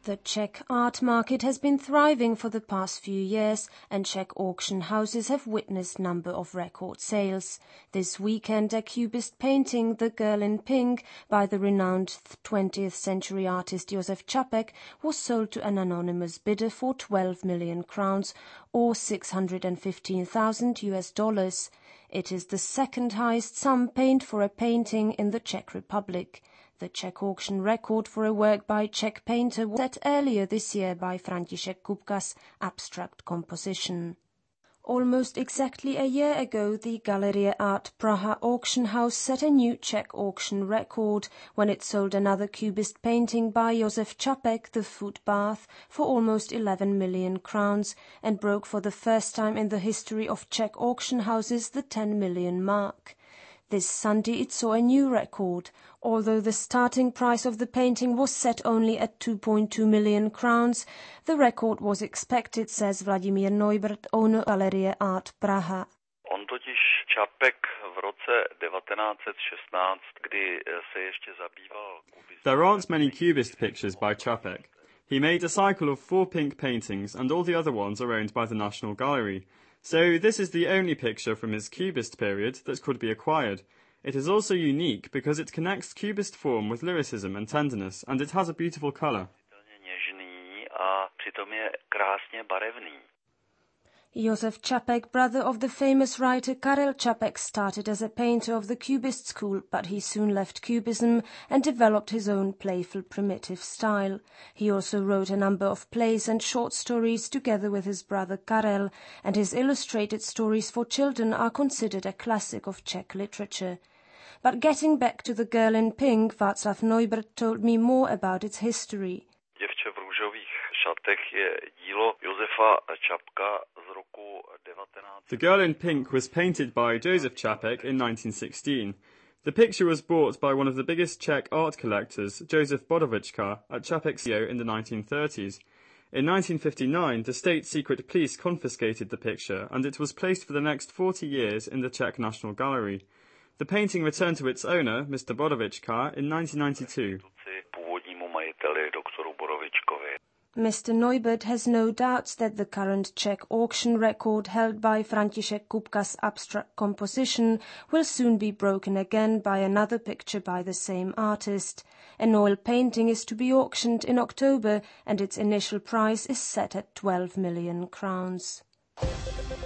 The Czech art market has been thriving for the past few years, and Czech auction houses have witnessed a number of record sales. This weekend, a cubist painting, The Girl in Pink, by the renowned 20th century artist Josef Čapek, was sold to an anonymous bidder for 12 million crowns, or $615,000. It is the second highest sum paid for a painting in the Czech Republic. The Czech auction record for a work by Czech painter was set earlier this year by František Kupka's abstract composition. Almost exactly a year ago, the Galerie Art Praha auction house set a new Czech auction record when it sold another cubist painting by Josef Čapek, The Footbath, for almost 11 million crowns and broke for the first time in the history of Czech auction houses the 10 million mark. This Sunday it saw a new record. Although the starting price of the painting was set only at 2.2 million crowns, the record was expected, says Vladimír Neubert, owner Galerie Art Praha. On totiž Čapek v roce 1916, kdy se ještě zabýval kubismem. There aren't many cubist pictures by Čapek. He made a cycle of 4 pink paintings, and all the other ones are owned by the National Gallery. So this is the only picture from his cubist period that could be acquired. It is also unique because it connects cubist form with lyricism and tenderness, and it has a beautiful colour. Josef Čapek, brother of the famous writer Karel Čapek, started as a painter of the Cubist school, but he soon left Cubism and developed his own playful primitive style. He also wrote a number of plays and short stories together with his brother Karel, and his illustrated stories for children are considered a classic of Czech literature. But getting back to The Girl in Pink, Václav Neubert told me more about its history. Děvče v růžových šatech je dílo Josefa Čapka z roku 19. The Girl in Pink was painted by Josef Čapek in 1916. The picture was bought by one of the biggest Czech art collectors, Josef Bodovička, at Čapek's studio in the 1930s. In 1959, the state secret police confiscated the picture, and it was placed for the next 40 years in the Czech National Gallery. The painting returned to its owner, Mr. Bodovička, in 1992. Mr. Neubert has no doubts that the current Czech auction record held by František Kupka's abstract composition will soon be broken again by another picture by the same artist. An oil painting is to be auctioned in October, and its initial price is set at 12 million crowns.